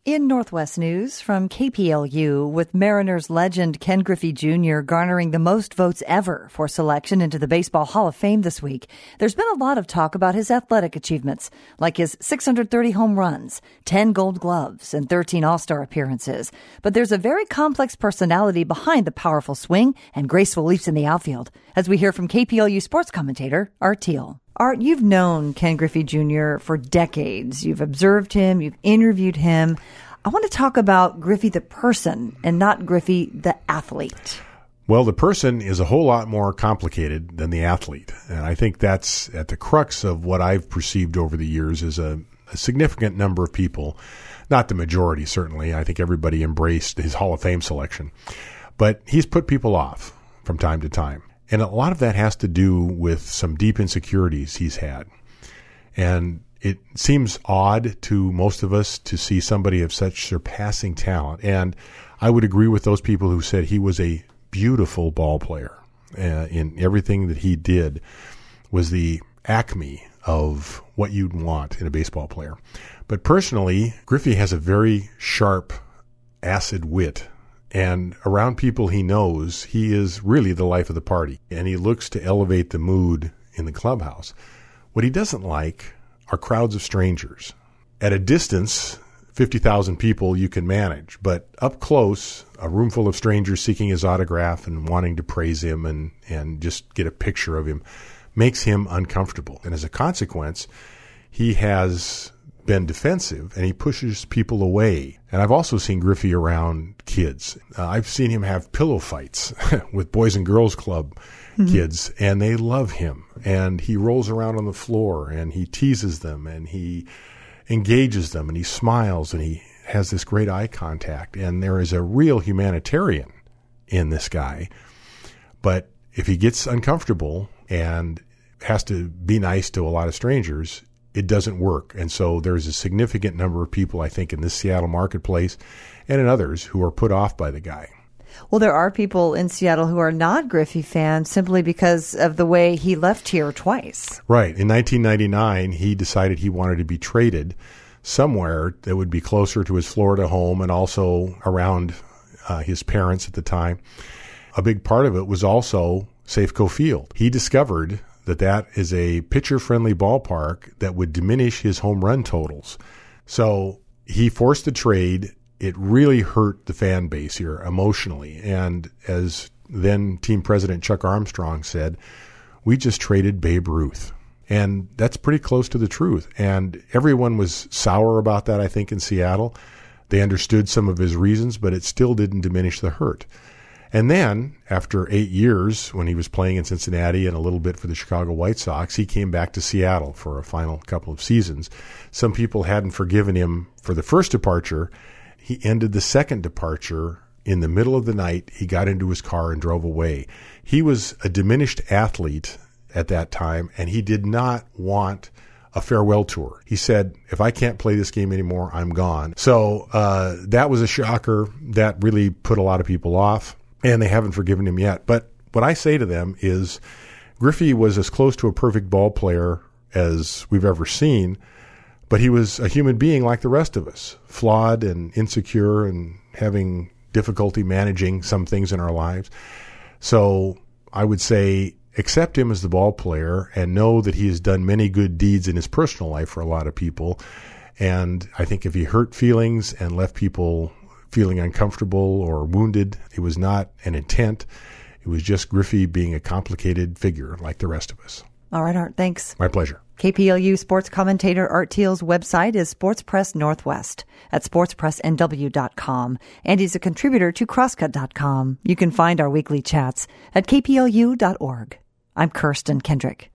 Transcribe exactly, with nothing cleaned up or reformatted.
In Northwest News from K P L U, with Mariners legend Ken Griffey Junior garnering the most votes ever for selection into the Baseball Hall of Fame this week, there's been a lot of talk about his athletic achievements, like his six hundred thirty home runs, ten Gold Gloves, and thirteen All-Star appearances. But there's a very complex personality behind the powerful swing and graceful leaps in the outfield, as we hear from K P L U sports commentator Art Teal. Art, you've known Ken Griffey Junior for decades. You've observed him. You've interviewed him. I want to talk about Griffey the person and not Griffey the athlete. Well, the person is a whole lot more complicated than the athlete. And I think that's at the crux of what I've perceived over the years is a, a significant number of people, not the majority certainly. I think everybody embraced his Hall of Fame selection. But he's put people off from time to time. And a lot of that has to do with some deep insecurities he's had. And it seems odd to most of us to see somebody of such surpassing talent. And I would agree with those people who said he was a beautiful ball player. Uh, in everything that he did was the acme of what you'd want in a baseball player. But personally, Griffey has a very sharp, acid wit. And around people he knows, he is really the life of the party. And he looks to elevate the mood in the clubhouse. What he doesn't like are crowds of strangers. At a distance, fifty thousand people you can manage. But up close, a room full of strangers seeking his autograph and wanting to praise him and, and just get a picture of him makes him uncomfortable. And as a consequence, he has been defensive and he pushes people away. And I've also seen Griffey around kids. Uh, I've seen him have pillow fights with Boys and Girls Club mm-hmm. kids, and they love him. And he rolls around on the floor and he teases them and he engages them and he smiles and he has this great eye contact. And there is a real humanitarian in this guy. But if he gets uncomfortable and has to be nice to a lot of strangers, it doesn't work. And so there's a significant number of people, I think, in this Seattle marketplace and in others who are put off by the guy. Well, there are people in Seattle who are not Griffey fans simply because of the way he left here twice. Right. In nineteen ninety-nine, he decided he wanted to be traded somewhere that would be closer to his Florida home and also around uh, his parents at the time. A big part of it was also Safeco Field. He discovered that that is a pitcher-friendly ballpark that would diminish his home run totals. So he forced the trade. It really hurt the fan base here emotionally. And as then team president Chuck Armstrong said, we just traded Babe Ruth. And that's pretty close to the truth. And everyone was sour about that, I think, in Seattle. They understood some of his reasons, but it still didn't diminish the hurt. And then, after eight years, when he was playing in Cincinnati and a little bit for the Chicago White Sox, he came back to Seattle for a final couple of seasons. Some people hadn't forgiven him for the first departure. He ended the second departure in the middle of the night. He got into his car and drove away. He was a diminished athlete at that time, and he did not want a farewell tour. He said, if I can't play this game anymore, I'm gone. So uh, that was a shocker. That really put a lot of people off. And they haven't forgiven him yet. But what I say to them is Griffey was as close to a perfect ball player as we've ever seen, but he was a human being like the rest of us, flawed and insecure and having difficulty managing some things in our lives. So I would say accept him as the ball player and know that he has done many good deeds in his personal life for a lot of people. And I think if he hurt feelings and left people feeling uncomfortable or wounded, it was not an intent. It was just Griffey being a complicated figure like the rest of us. All right, Art, thanks. My pleasure. K P L U sports commentator Art Teal's website is Sports Press Northwest at sports press n w dot com, and he's a contributor to crosscut dot com. You can find our weekly chats at k p l u dot org. I'm Kirsten Kendrick.